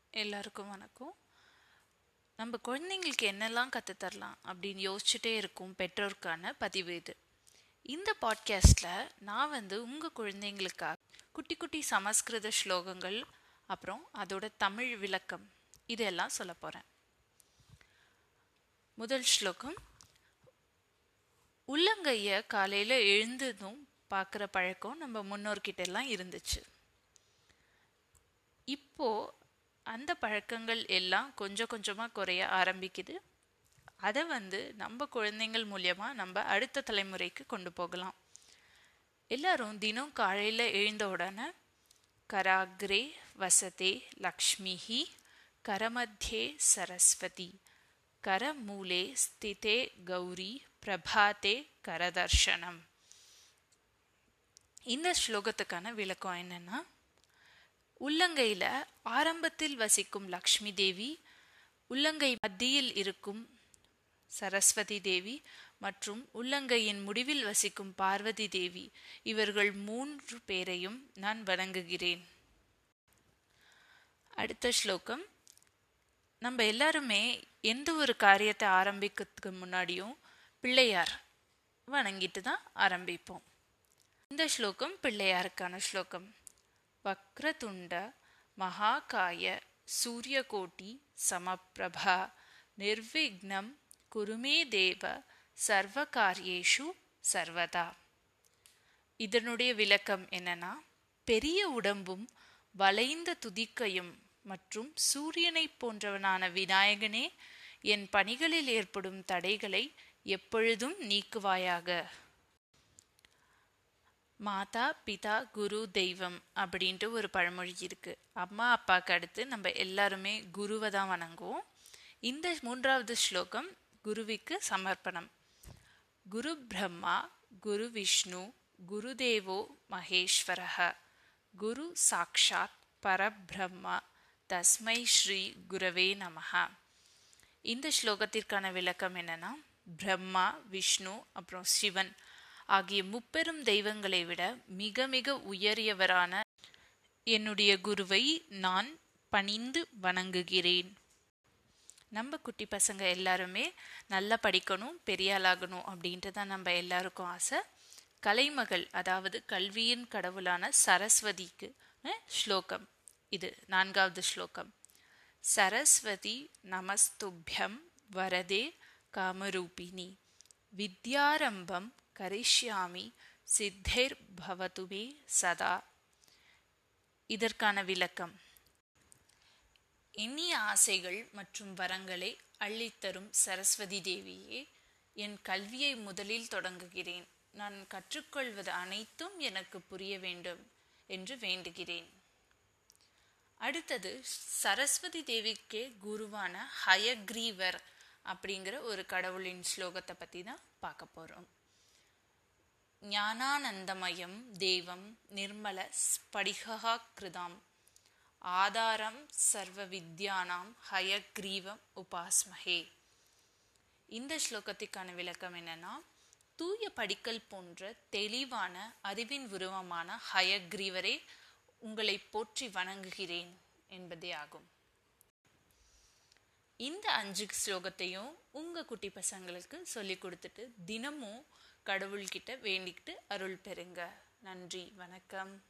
எல்லாருக்கும் வணக்கம். நம்ம குழந்தைங்களுக்கு என்னெல்லாம் கற்றுத்தரலாம் அப்படின்னு யோசிச்சுட்டே இருக்கும் பெற்றோருக்கான பதிவு இது. இந்த பாட்காஸ்டில் நான் உங்கள் குழந்தைங்களுக்காக குட்டி குட்டி சமஸ்கிருத ஸ்லோகங்கள் அப்புறம் அதோட தமிழ் விளக்கம் இதெல்லாம் சொல்ல போகிறேன். முதல் ஸ்லோகம். உள்ளங்கையை காலையில் எழுந்ததும் பார்க்குற பழக்கம் நம்ம முன்னோர்கிட்ட எல்லாம் இருந்துச்சு. இப்போது அந்த பழக்கங்கள் எல்லாம் கொஞ்சம் கொஞ்சமாக குறைய ஆரம்பிக்குது. அதை நம்ம குழந்தைங்கள் மூலியமாக நம்ம அடுத்த தலைமுறைக்கு கொண்டு போகலாம். எல்லாரும் தினம் காலையில் எழுந்த உடனே கராக்ரே வசதே லக்ஷ்மிஹி கரமத்தியே சரஸ்வதி கரமூலே ஸ்திதே கௌரி பிரபாதே கரதர்ஷனம். இந்த ஸ்லோகத்துக்கான விளக்கம் என்னன்னா, உள்ளங்கையில் ஆரம்பத்தில் வசிக்கும் லக்ஷ்மி தேவி, உள்ளங்கை மத்தியில் இருக்கும் சரஸ்வதி தேவி மற்றும் உள்ளங்கையின் முடிவில் வசிக்கும் பார்வதி தேவி, இவர்கள் 3 பேரையும் நான் வணங்குகிறேன். அடுத்த ஸ்லோகம். நம்ம எல்லாருமே எந்த ஒரு காரியத்தை ஆரம்பிக்கிறதுக்கு முன்னாடியும் பிள்ளையார் வணங்கிட்டு தான் ஆரம்பிப்போம். இந்த ஸ்லோகம் பிள்ளையாருக்கான ஸ்லோகம். வக்ரதுண்ட மகாகாய சூரியகோட்டி சமப்பிரபா நிர்விக்னம் குருமே தேவ சர்வகாரியேஷு சர்வதா. இதனுடைய விளக்கம் என்னன்னா, பெரிய உடம்பும் வளைந்த துதிக்கையும் மற்றும் சூரியனை போன்றவனான விநாயகனே, என் பணிகளில் ஏற்படும் தடைகளை எப்பொழுதும் நீக்குவாயாக. மாதா பிதா குரு தெய்வம் அப்படின்ட்டு ஒரு பழமொழி இருக்கு. அம்மா அப்பாவுக்கு அடுத்து நம்ம எல்லாருமே குருவை தான் வணங்குவோம். இந்த 3வது ஸ்லோகம் குருவிக்கு சமர்ப்பணம். குரு பிரம்மா குரு விஷ்ணு குரு தேவோ மகேஸ்வரஹ குரு சாக்ஷாத் பரபிரம்மா தஸ்மை ஸ்ரீ குரவே நமஹ. இந்த ஸ்லோகத்திற்கான விளக்கம் என்னன்னா, பிரம்மா விஷ்ணு அப்புறம் சிவன் ஆகிய 3 தெய்வங்களை விட மிக மிக உயரியவரான என்னுடைய குருவை நான் பணிந்து வணங்குகிறேன். நம்ம குட்டி பசங்க எல்லாருமே நல்லா படிக்கணும், பெரிய ஆளாகணும் அப்படின்ட்டு தான் நம்ம எல்லாருக்கும் ஆசை. கலைமகள், அதாவது கல்வியின் கடவுளான சரஸ்வதிக்கு ஸ்லோகம் இது 4வது ஸ்லோகம். சரஸ்வதி நமஸ்துப்யம் வரதே காமரூபிணி வித்யாரம்பம் கரிஷ்யாமி சித்தேர் பவதுமே சதா. இதற்கான விளக்கம். எண்ணிய ஆசைகள் மற்றும் வரங்களை அள்ளித்தரும் சரஸ்வதி தேவியே, என் கல்வியை முதலில் தொடங்குகிறேன். நான் கற்றுக்கொள்வது அனைத்தும் எனக்கு புரிய வேண்டும் என்று வேண்டுகிறேன். அடுத்தது சரஸ்வதி தேவிக்கே குருவான ஹயக்ரீவர் அப்படிங்கிற ஒரு கடவுளின் ஸ்லோகத்தை பற்றி தான் பார்க்க போகிறோம். ஞானானந்தமயம் தேவம் நிர்மல ஸ்படிகா கிருதாம் ஆதாரம் சர்வ வித்யானாம் ஹயக்ரீவம் உபாஸ்மஹே. இந்த ஸ்லோகத்திற்கான விளக்கம் என்னன்னா, தூய படிக்கல் போன்ற தெளிவான அறிவின் உருவமான ஹயக்ரீவரே, உங்களை போற்றி வணங்குகிறேன் என்பதே ஆகும். இந்த 5 ஸ்லோகத்தையும் உங்க குட்டி பசங்களுக்கு சொல்லி கொடுத்துட்டு தினமும் கடவுள்கிட்ட வேண்டிக்கிட்டு அருள் பெறுங்க. நன்றி, வணக்கம்.